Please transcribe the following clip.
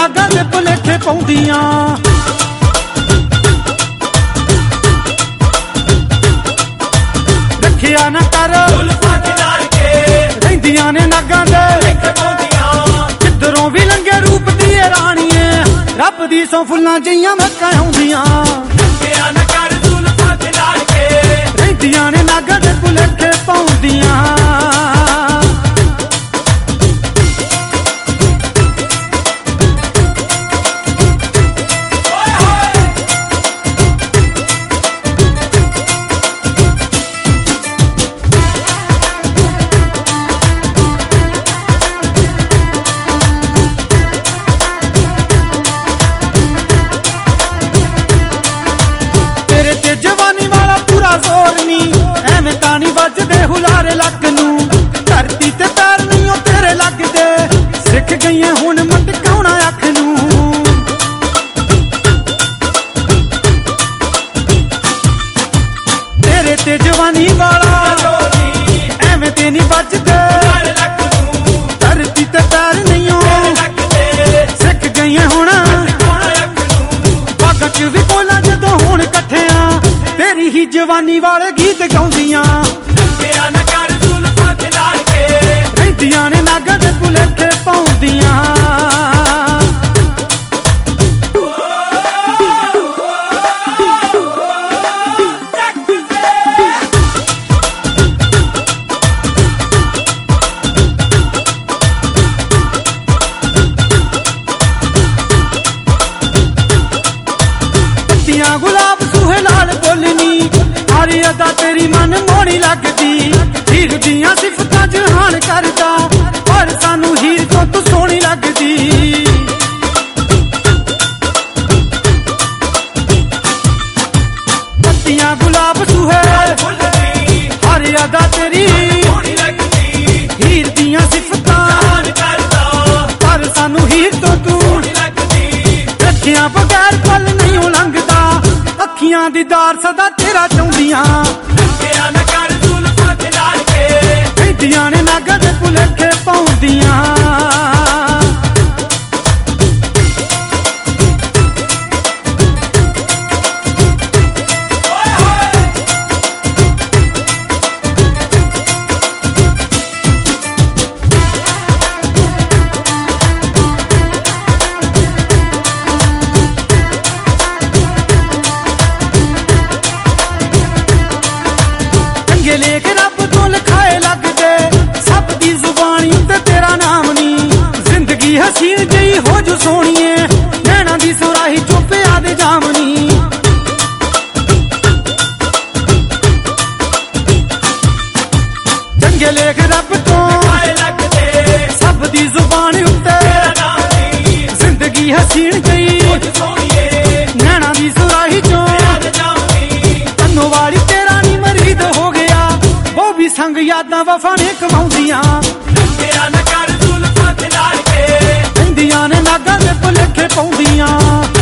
नागां दे भुलेखे पाउंदियां। रखिया ना कर रहिंदियां ने नागां दे किधरों भी लंघे रूप दी राणीए रब दी सौ फुल्लां जिहियां महकां आउंदियां। रहिंदियां ने नागां दे भुलेखे पाउंदियां। जवानी वाला पूरा जोर नी एवें तानी वजदे हुलारे लक नू धरती ते पैर नहीं तेरे लगदे सिख गई हुण मटकाउणा अख नू। तेरे ते जवानी वाला एवें ते नहीं वजदे धरती ते पैर नहीं सिख गई हुण बागां च भी बोला जदों हुण कट्ठे तेरी ही जवानी वाले गीत गाउंदियां। रहिंदियां ने नागां दे भुलेखे पाउंदियां। पत्तियां गुलाब सूहे लाल बोलनी हरी अदा तेरी मन मोड़ी लगदी हीर दियां सिफतां जहान करदा पर सानू हीर तो तू सोहनी लगदी। पत्तियां गुलाब सूहे हरी अदा तेरी हीर दियां सिफतां पर सानू हीर तो तू रखियां बगैर पल नहीं लंघदा अखियां दीदार सदा तेरा चाहुंदियां। रहिंदियां ने नागां दे भुलेखे पाउंदियां। लेख रब तो लिखाए लगदे सब दी जुबानी ते तेरा नाम नी जिंदगी हसीन जई हो जो सोहणीए नैना दी सुराही चुपे आदे जामनी। चंगे लेख रब तो सब दी जुबानी उत्ते जिंदगी हसीन जई नैना दी सुराही चो तन्नो वाली तेरा नी मरीद हो गया वो भी संग यादां वफा ने कमाउंदियां। रहिंदियां ने नागां दे भुलेखे पाउंदियां।